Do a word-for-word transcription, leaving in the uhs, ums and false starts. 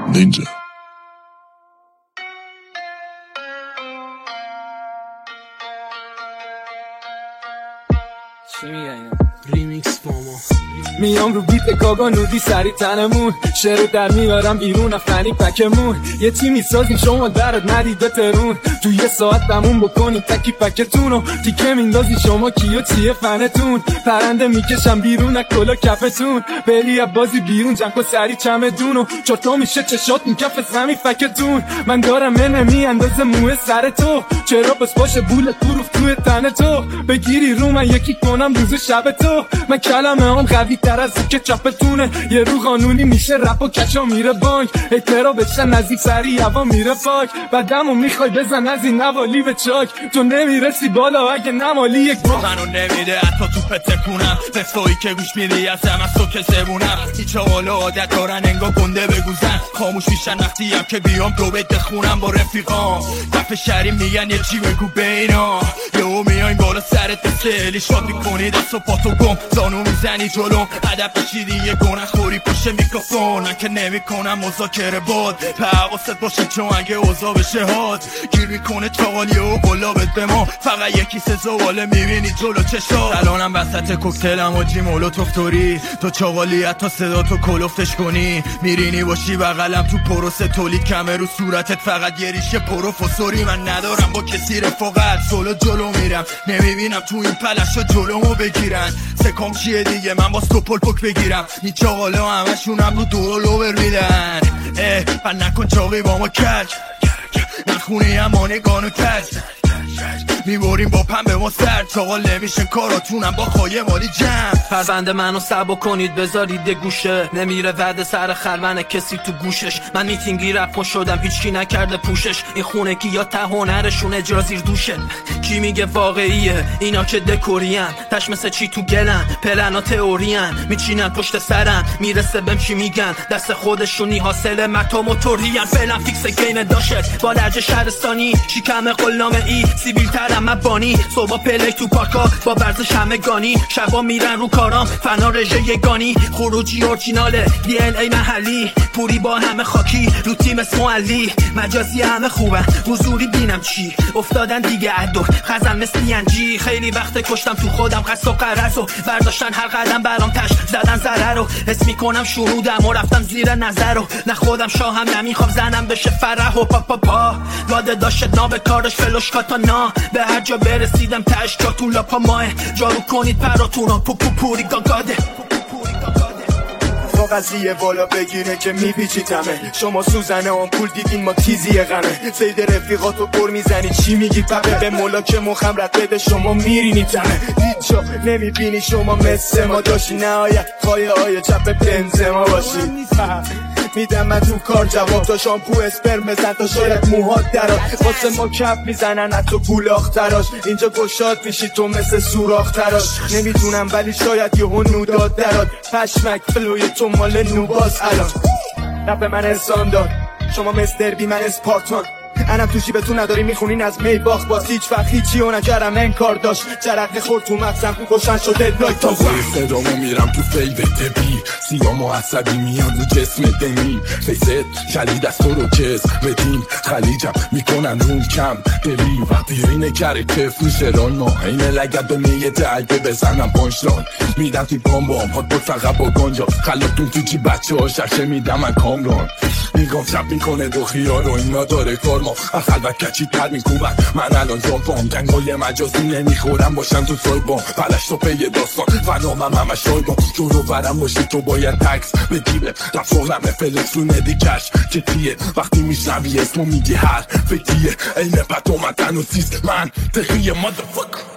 نینجا. چی میگه اینا؟ ریمیکس فاما میام رو بیت کاگا نودی سری تنمون شعرو در میارم بیرون افنی پکمون یه چی میسازیم شما درد ندید به ترون تو یه ساعت تموم بکنیم تکی پکتونو تیکه میندازی شما کیو چیه فنتون پرنده میکشم بیرون از کلا کفتون بری بازی بیرون جنگ سری چمدونو چرتا میشه چشات این کف زمین فکتون من دارم منمی اندازه موه سر تو چرا بس باشه بول تو رو توی تن تو بگیری رو من یکی کنم روز شب تو من کلمه هم قوی تر از که چپتونه یه رو قانونی میشه رپ و کچا میره بانک اعترا بشن از این سری هوا میره پاک بعدمو میخوای بزن از این نوالی به چاک تو نمیرسی بالا اگه نمالی یک با منو نمیده حتی تو پتکونم قصایی که گوش میدی از هم از تو که زبونم هیچ حالا عادت دارن انگا گنده بگوزن خاموش میشن وقتی هم که بیام دو بیت بخونم با رفیقام دفع شهری میگن یه چی بگو بینا یهو میایم بالا سرت بسلی شاد میکنی دست و پاتو گم زانو میزنی جلوم هدف بشیدی یه گناه خوری پشت میکروفون من که نمی کنم مذاکره باد حواست باشه چون اگه اوضاع بشه هات گیر میکنه چاقالی و گلابت به ما فقط یکی سه زواله میبینی جلو چشات الانم وسط کوکتلم و جی مولوتوف توری تو چاقالی حتی صدا تو کلفتش کنی میرینی باشی بغلم تو پروسه تولید کمه رو صورتت فقط یه ریشه پروفسوری من ندارم با کسی رفاقت سولو جلو میرم نمیبینم تو این پلشا جلومو بگیرن سکام چیه دیگه من باز تو پل پک بگیرم این چاقاله همشونم رو دورو برمیدن اه من نکن چاقی با ما کج نخونی اما نگانو کج میبوریم با پنبه ما سر چاقال نمیشه کاراتونم با خواهی مالی جمع پرونده منو سبا کنید بذارید یه گوشه نمیره وعده سر خلوان کسی تو گوشش من میتینگی رپ شدم هیچکی نکرده پوشش این خونه کی یا ته هنرشون اجرا زیر دوشه کی میگه واقعیه اینا که دکورین تش مثل چی تو گلن پلنا تئورین میچینن پشت سرن میرسه بهم چی میگن دست خودشونی حاصل متا موتورین فعلا فیکس گین داشت با لهجه شهرستانی شیکم قلنامه ای سیبیل ترم مبانی صبح پلی تو پارکا با ورزش همگانی شبا میرن رو کارام فنا رژه یگانی خروجی اورجیناله دی ان ای محلی پوری با همه خاکی رو تیم اسمو علی مجازی همه خوبن حضوری بینم چی افتادن دیگه عدو خزن مثل ینجی خیلی وقت کشتم تو خودم قصد و قرص و برداشتن هر قدم برام تش زدن ضرر رو حس میکنم شنودم و رفتم زیر نظر رو نه خودم شاهم نمیخوام زنم بشه فرح و پا پا پا واده داشت نا به کارش فلوش کاتانا به هر جا برسیدم تش جاتون لاپا ماه جارو کنید پراتونو پو پو پوری گاگاده با قضیه بالا بگیره که میپیچی تمه شما سوزنه آمپول دیدین ما تیزی غمه سید رفیقاتو پر میزنی چی میگی پپه به مولا که مخم رد بده شما میرینی تمه هیچا نمیبینی شما مثل ما داشتی نهایت خواهی های چپ بنزما باشی میدم من تو کار جواب تا شامپو اسپرم بزن تا شاید موهات درات واسه ما کپ میزنن حتی گولاخ تراش اینجا گشاد میشی تو مثل سوراخ تراش نمیدونم ولی شاید یهو نوداد درات پشمک فلوی تو مال نوباز الان رپ من انسان دار شما مستر بی من اسپارتان انم تو جیبتون نداری میخونین از می باخت باز هیچ وقت هیچی و نکرم انکار داشت جرقه خورد تو مغزم خوشن شده لایک تا خوی صدامو میرم تو فیوت بی سیام و عصبی میاد رو جسم دنی فیست شلید از تو رو کس بدین خلیجم میکنن رون کم دلی وقتی اینه کره کف میشه ران ما اینه لگت به نیت اگه بزنم پانشران میدم تی بام بام هات بود فقط با گنجا خلاقتون تو چی بچه ها شرشه میدم من کامران میگم چپ میکنه دو خیار و اینا داره کار ما خلوت کچی تر میکوبن من الان زنبام جنگای مجازی نمیخورم باشم تو سایبام پلش تو پی داستان فنامم همه شایبام جورو برم باشی تو باید تکس بگیره رفاقم فلکس رو ندیکش جدیه وقتی میشنوی اسمو میگی هر فکریه این پتو مدن و سیست من تقیه مادرفاک